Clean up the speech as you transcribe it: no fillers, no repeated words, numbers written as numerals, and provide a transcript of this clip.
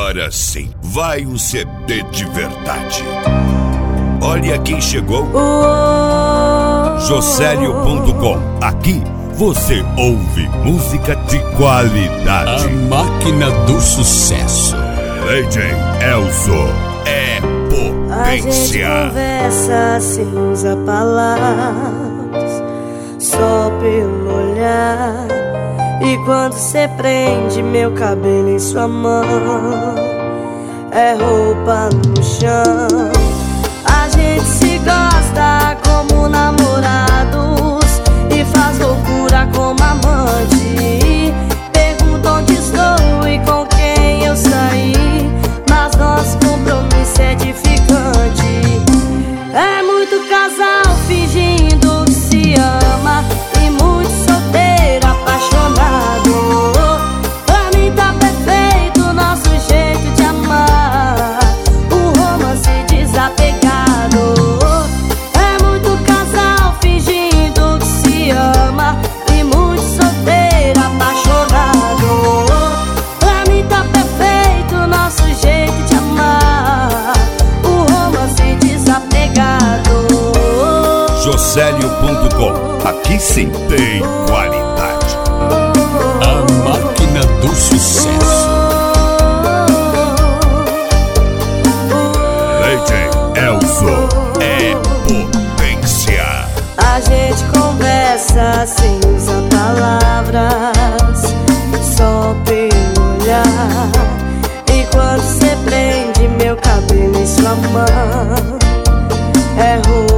Agora sim, vai um CD de verdade. Olha quem chegou. Josélio.com. Aqui você ouve música de qualidade. A máquina do sucesso. DJ Elzo é potência. A gente conversa sem usar palavras, só pelo olhar. E quando cê prende meu cabelo em sua mão, é roupa no chão. A gente se gosta como namorados e faz loucura como amante. Pergunta onde estou e com quem eu saí, mas nosso compromisso é edificante. É muito casal fingindo que se ama e muito solteiro apaixonado. Pra mim tá perfeito o nosso jeito de amar, o romance desapegado. É muito casal fingindo que se ama e muito solteiro apaixonado. Pra mim tá perfeito o nosso jeito de amar, o romance desapegado. Josélio.com. Aqui sim tem qualidade. A máquina do sucesso. DJ Elzo é potência. A gente conversa sem usar palavras, só pelo olhar. E quando cê prende meu cabelo em sua mão, é roupa